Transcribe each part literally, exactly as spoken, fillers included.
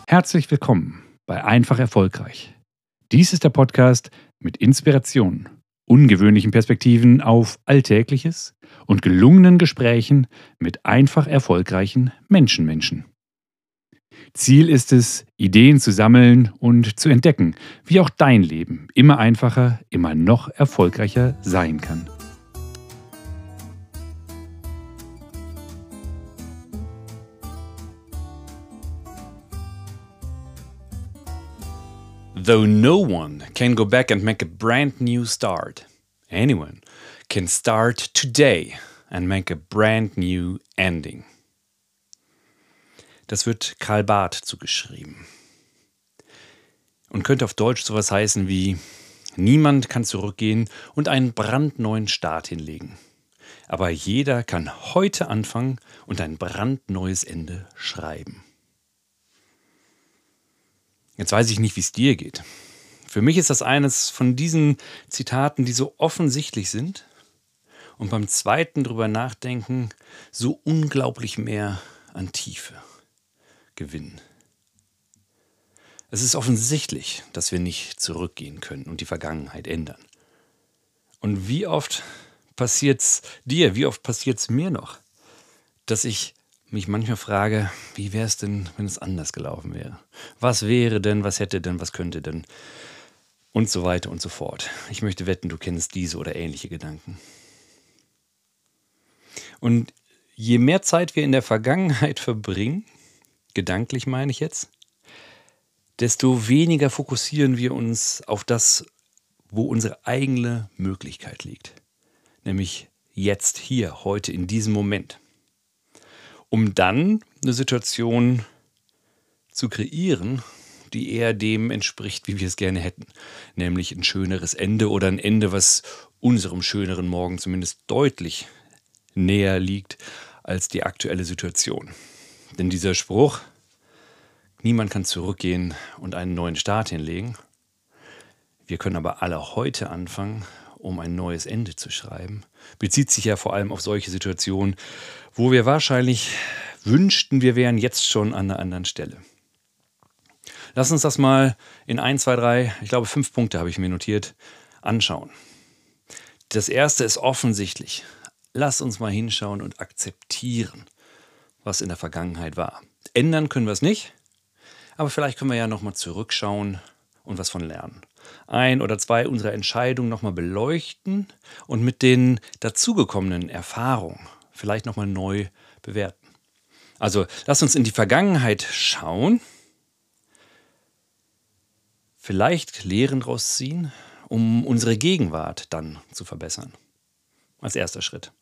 Herzlich willkommen bei Einfach Erfolgreich. Dies ist der Podcast mit Inspiration, ungewöhnlichen Perspektiven auf Alltägliches und gelungenen Gesprächen mit einfach erfolgreichen Menschenmenschen. Ziel ist es, Ideen zu sammeln und zu entdecken, wie auch dein Leben immer einfacher, immer noch erfolgreicher sein kann. Though no one can go back and make a brand new start, anyone can start today and make a brand new ending. Das wird Karl Barth zugeschrieben und könnte auf Deutsch sowas heißen wie: Niemand kann zurückgehen und einen brandneuen Start hinlegen. Aber jeder kann heute anfangen und ein brandneues Ende schreiben. Jetzt weiß ich nicht, wie es dir geht. Für mich ist das eines von diesen Zitaten, die so offensichtlich sind und beim zweiten drüber nachdenken so unglaublich mehr an Tiefe gewinnen. Es ist offensichtlich, dass wir nicht zurückgehen können und die Vergangenheit ändern. Und wie oft passiert es dir, wie oft passiert es mir noch, dass ich mich manchmal frage, wie wäre es denn, wenn es anders gelaufen wäre? Was wäre denn, was hätte denn, was könnte denn? Und so weiter und so fort. Ich möchte wetten, du kennst diese oder ähnliche Gedanken. Und je mehr Zeit wir in der Vergangenheit verbringen, gedanklich meine ich jetzt, desto weniger fokussieren wir uns auf das, wo unsere eigene Möglichkeit liegt. Nämlich jetzt, hier, heute, in diesem Moment. Um dann eine Situation zu kreieren, die eher dem entspricht, wie wir es gerne hätten. Nämlich ein schöneres Ende oder ein Ende, was unserem schöneren Morgen zumindest deutlich näher liegt als die aktuelle Situation. Denn dieser Spruch, niemand kann zurückgehen und einen neuen Start hinlegen. Wir können aber alle heute anfangen, um ein neues Ende zu schreiben, bezieht sich ja vor allem auf solche Situationen, wo wir wahrscheinlich wünschten, wir wären jetzt schon an einer anderen Stelle. Lass uns das mal in ein, zwei, drei, ich glaube fünf Punkte habe ich mir notiert, anschauen. Das erste ist offensichtlich. Lass uns mal hinschauen und akzeptieren, was in der Vergangenheit war. Ändern können wir es nicht, aber vielleicht können wir ja nochmal zurückschauen und was von lernen. Ein oder zwei unserer Entscheidungen nochmal beleuchten und mit den dazugekommenen Erfahrungen vielleicht nochmal neu bewerten. Also lass uns in die Vergangenheit schauen, vielleicht Lehren daraus ziehen, um unsere Gegenwart dann zu verbessern. Als erster Schritt.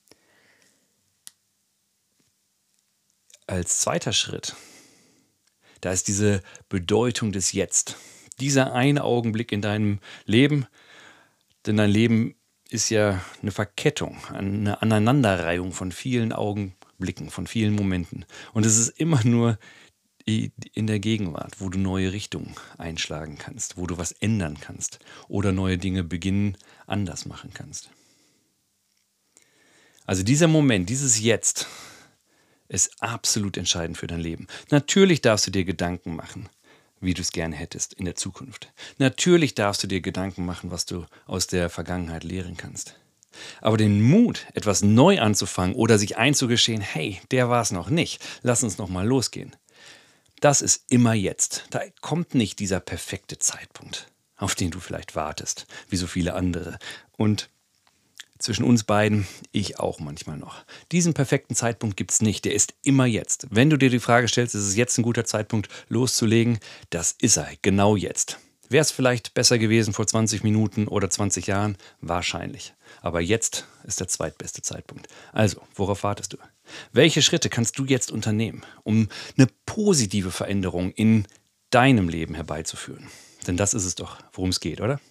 Als zweiter Schritt, da ist diese Bedeutung des Jetzt. Dieser eine Augenblick in deinem Leben, denn dein Leben ist ja eine Verkettung, eine Aneinanderreihung von vielen Augenblicken, von vielen Momenten. Und es ist immer nur in der Gegenwart, wo du neue Richtungen einschlagen kannst, wo du was ändern kannst oder neue Dinge beginnen, anders machen kannst. Also dieser Moment, dieses Jetzt ist absolut entscheidend für dein Leben. Natürlich darfst du dir Gedanken machen, wie du es gerne hättest in der Zukunft. Natürlich darfst du dir Gedanken machen, was du aus der Vergangenheit lehren kannst. Aber den Mut, etwas neu anzufangen oder sich einzugestehen, hey, der war es noch nicht, lass uns noch mal losgehen. Das ist immer jetzt. Da kommt nicht dieser perfekte Zeitpunkt, auf den du vielleicht wartest, wie so viele andere. Und zwischen uns beiden, ich auch manchmal noch. Diesen perfekten Zeitpunkt gibt es nicht, der ist immer jetzt. Wenn du dir die Frage stellst, ist es jetzt ein guter Zeitpunkt loszulegen, das ist er, genau jetzt. Wäre es vielleicht besser gewesen vor zwanzig Minuten oder zwanzig Jahren? Wahrscheinlich. Aber jetzt ist der zweitbeste Zeitpunkt. Also, worauf wartest du? Welche Schritte kannst du jetzt unternehmen, um eine positive Veränderung in deinem Leben herbeizuführen? Denn das ist es doch, worum es geht, oder?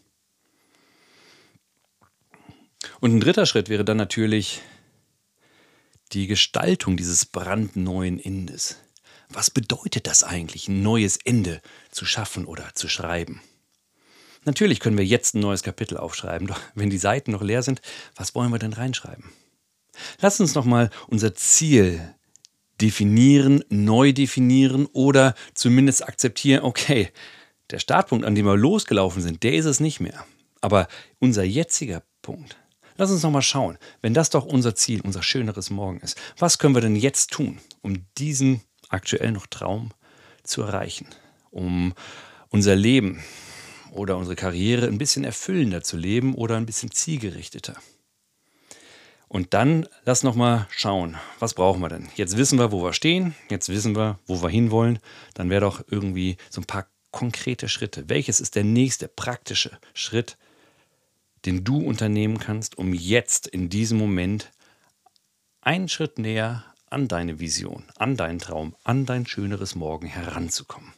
Und ein dritter Schritt wäre dann natürlich die Gestaltung dieses brandneuen Endes. Was bedeutet das eigentlich, ein neues Ende zu schaffen oder zu schreiben? Natürlich können wir jetzt ein neues Kapitel aufschreiben, doch wenn die Seiten noch leer sind, was wollen wir denn reinschreiben? Lass uns nochmal unser Ziel definieren, neu definieren oder zumindest akzeptieren, okay, der Startpunkt, an dem wir losgelaufen sind, der ist es nicht mehr. Aber unser jetziger Punkt, lass uns nochmal schauen, wenn das doch unser Ziel, unser schöneres Morgen ist, was können wir denn jetzt tun, um diesen aktuell noch Traum zu erreichen, um unser Leben oder unsere Karriere ein bisschen erfüllender zu leben oder ein bisschen zielgerichteter. Und dann lass nochmal schauen, was brauchen wir denn? Jetzt wissen wir, wo wir stehen, jetzt wissen wir, wo wir hinwollen, dann wäre doch irgendwie so ein paar konkrete Schritte. Welches ist der nächste praktische Schritt, den du unternehmen kannst, um jetzt in diesem Moment einen Schritt näher an deine Vision, an deinen Traum, an dein schöneres Morgen heranzukommen?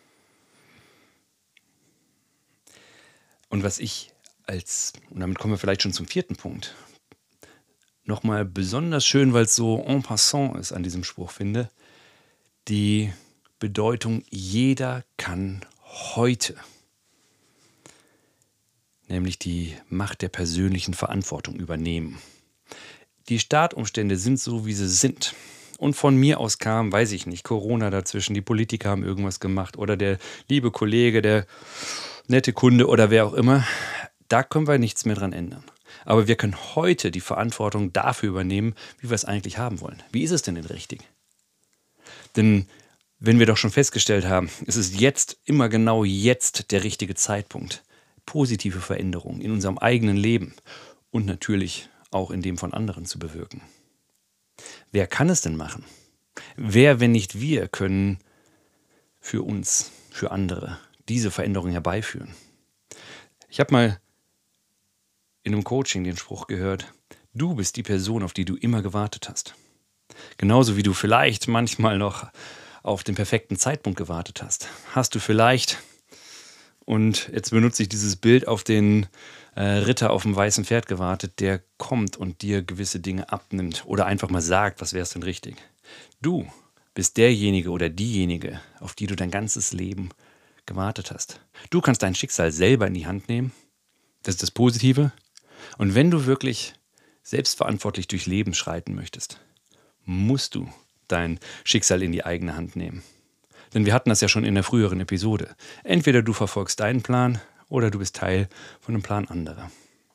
Und was ich als, und damit kommen wir vielleicht schon zum vierten Punkt, nochmal besonders schön, weil es so en passant ist an diesem Spruch finde, die Bedeutung, jeder kann heute. Nämlich die Macht der persönlichen Verantwortung übernehmen. Die Startumstände sind so, wie sie sind. Und von mir aus kam, weiß ich nicht, Corona dazwischen, die Politiker haben irgendwas gemacht oder der liebe Kollege, der nette Kunde oder wer auch immer. Da können wir nichts mehr dran ändern. Aber wir können heute die Verantwortung dafür übernehmen, wie wir es eigentlich haben wollen. Wie ist es denn denn richtig? Denn wenn wir doch schon festgestellt haben, es ist jetzt, immer genau jetzt der richtige Zeitpunkt, positive Veränderungen in unserem eigenen Leben und natürlich auch in dem von anderen zu bewirken. Wer kann es denn machen? Wer, wenn nicht wir, können für uns, für andere diese Veränderung herbeiführen? Ich habe mal in einem Coaching den Spruch gehört, du bist die Person, auf die du immer gewartet hast. Genauso wie du vielleicht manchmal noch auf den perfekten Zeitpunkt gewartet hast, hast du vielleicht, und jetzt benutze ich dieses Bild, auf den äh, Ritter auf dem weißen Pferd gewartet, der kommt und dir gewisse Dinge abnimmt oder einfach mal sagt, was wäre es denn richtig. Du bist derjenige oder diejenige, auf die du dein ganzes Leben gewartet hast. Du kannst dein Schicksal selber in die Hand nehmen. Das ist das Positive. Und wenn du wirklich selbstverantwortlich durch Leben schreiten möchtest, musst du dein Schicksal in die eigene Hand nehmen. Denn wir hatten das ja schon in der früheren Episode. Entweder du verfolgst deinen Plan oder du bist Teil von einem Plan anderer.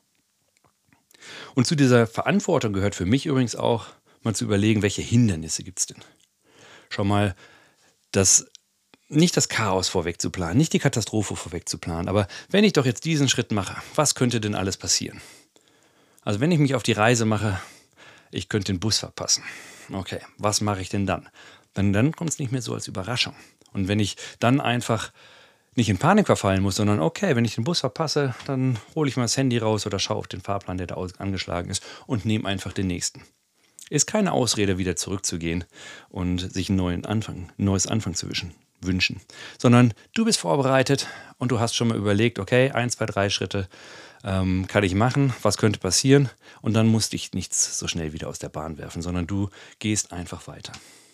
Und zu dieser Verantwortung gehört für mich übrigens auch, mal zu überlegen, welche Hindernisse gibt es denn? Schau mal, das, nicht das Chaos vorweg zu planen, nicht die Katastrophe vorweg zu planen, aber wenn ich doch jetzt diesen Schritt mache, was könnte denn alles passieren? Also wenn ich mich auf die Reise mache, ich könnte den Bus verpassen. Okay, was mache ich denn dann? Dann, dann kommt es nicht mehr so als Überraschung. Und wenn ich dann einfach nicht in Panik verfallen muss, sondern okay, wenn ich den Bus verpasse, dann hole ich mal das Handy raus oder schaue auf den Fahrplan, der da angeschlagen ist und nehme einfach den nächsten. Ist keine Ausrede, wieder zurückzugehen und sich einen neuen Anfang, ein neues Anfang zu wischen, wünschen. Sondern du bist vorbereitet und du hast schon mal überlegt, okay, ein, zwei, drei Schritte ähm, kann ich machen, was könnte passieren? Und dann musst dich nichts so schnell wieder aus der Bahn werfen, sondern du gehst einfach weiter.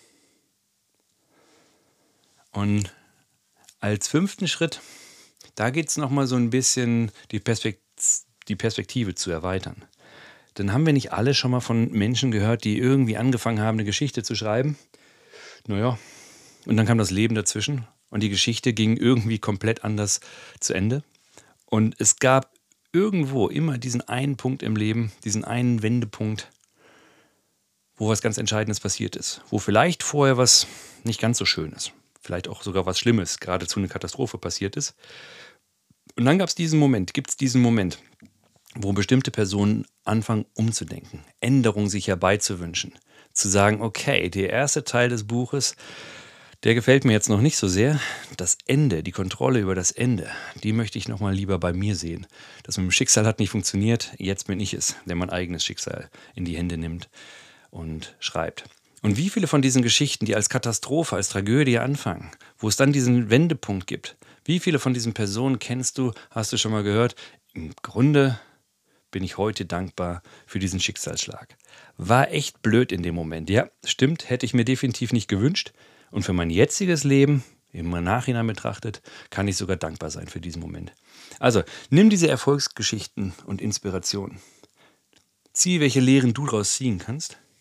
Und als fünften Schritt, da geht es nochmal so ein bisschen die, Perspekt- die Perspektive zu erweitern. Dann haben wir nicht alle schon mal von Menschen gehört, die irgendwie angefangen haben, eine Geschichte zu schreiben. Naja, und dann kam das Leben dazwischen und die Geschichte ging irgendwie komplett anders zu Ende. Und es gab irgendwo immer diesen einen Punkt im Leben, diesen einen Wendepunkt, wo was ganz Entscheidendes passiert ist. Wo vielleicht vorher was nicht ganz so Schönes, vielleicht auch sogar was Schlimmes, geradezu eine Katastrophe passiert ist. Und dann gab es diesen Moment, gibt es diesen Moment, wo bestimmte Personen anfangen umzudenken, Änderungen sich herbeizuwünschen, zu sagen, okay, der erste Teil des Buches, der gefällt mir jetzt noch nicht so sehr. Das Ende, die Kontrolle über das Ende, die möchte ich nochmal lieber bei mir sehen. Das mit dem Schicksal hat nicht funktioniert, jetzt bin ich es, der mein eigenes Schicksal in die Hände nimmt und schreibt. Und wie viele von diesen Geschichten, die als Katastrophe, als Tragödie anfangen, wo es dann diesen Wendepunkt gibt, wie viele von diesen Personen kennst du, hast du schon mal gehört? Im Grunde bin ich heute dankbar für diesen Schicksalsschlag. War echt blöd in dem Moment. Ja, stimmt, hätte ich mir definitiv nicht gewünscht. Und für mein jetziges Leben, im Nachhinein betrachtet, kann ich sogar dankbar sein für diesen Moment. Also, nimm diese Erfolgsgeschichten und Inspirationen. Zieh, welche Lehren du daraus ziehen kannst.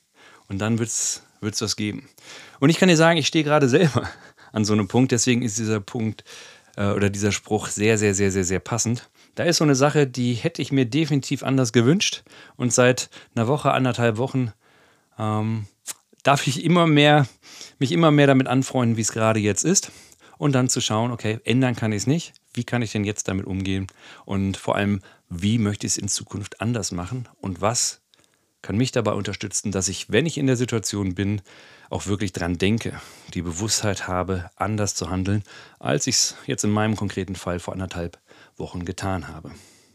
Und dann wird es was geben. Und ich kann dir sagen, ich stehe gerade selber an so einem Punkt. Deswegen ist dieser Punkt äh, oder dieser Spruch sehr, sehr, sehr, sehr, sehr passend. Da ist so eine Sache, die hätte ich mir definitiv anders gewünscht. Und seit einer Woche, anderthalb Wochen ähm, darf ich immer mehr, mich immer mehr damit anfreunden, wie es gerade jetzt ist. Und dann zu schauen, okay, ändern kann ich es nicht. Wie kann ich denn jetzt damit umgehen? Und vor allem, wie möchte ich es in Zukunft anders machen? Und was kann mich dabei unterstützen, dass ich, wenn ich in der Situation bin, auch wirklich dran denke, die Bewusstheit habe, anders zu handeln, als ich es jetzt in meinem konkreten Fall vor anderthalb Wochen getan habe.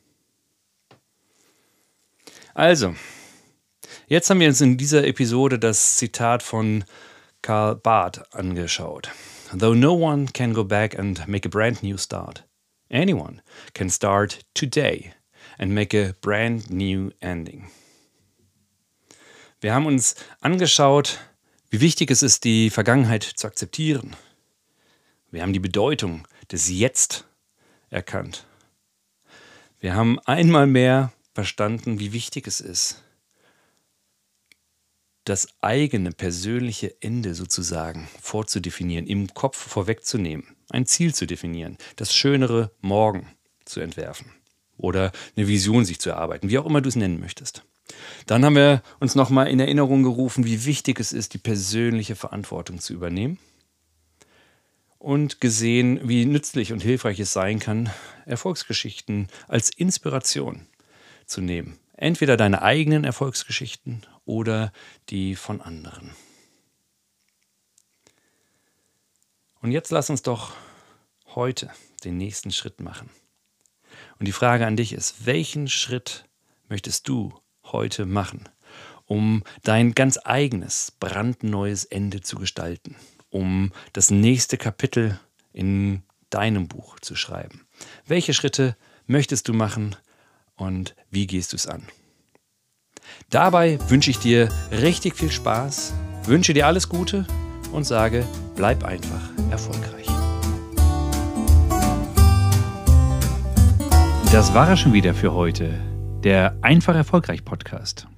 Also, jetzt haben wir uns in dieser Episode das Zitat von Karl Barth angeschaut. Though no one can go back and make a brand new start, anyone can start today and make a brand new ending. Wir haben uns angeschaut, wie wichtig es ist, die Vergangenheit zu akzeptieren. Wir haben die Bedeutung des Jetzt erkannt. Wir haben einmal mehr verstanden, wie wichtig es ist, das eigene persönliche Ende sozusagen vorzudefinieren, im Kopf vorwegzunehmen, ein Ziel zu definieren, das schönere Morgen zu entwerfen oder eine Vision sich zu erarbeiten, wie auch immer du es nennen möchtest. Dann haben wir uns nochmal in Erinnerung gerufen, wie wichtig es ist, die persönliche Verantwortung zu übernehmen und gesehen, wie nützlich und hilfreich es sein kann, Erfolgsgeschichten als Inspiration zu nehmen. Entweder deine eigenen Erfolgsgeschichten oder die von anderen. Und jetzt lass uns doch heute den nächsten Schritt machen. Und die Frage an dich ist, welchen Schritt möchtest du heute machen, um dein ganz eigenes, brandneues Ende zu gestalten, um das nächste Kapitel in deinem Buch zu schreiben? Welche Schritte möchtest du machen und wie gehst du es an? Dabei wünsche ich dir richtig viel Spaß, wünsche dir alles Gute und sage, bleib einfach erfolgreich. Das war es schon wieder für heute, der Einfach Erfolgreich Podcast.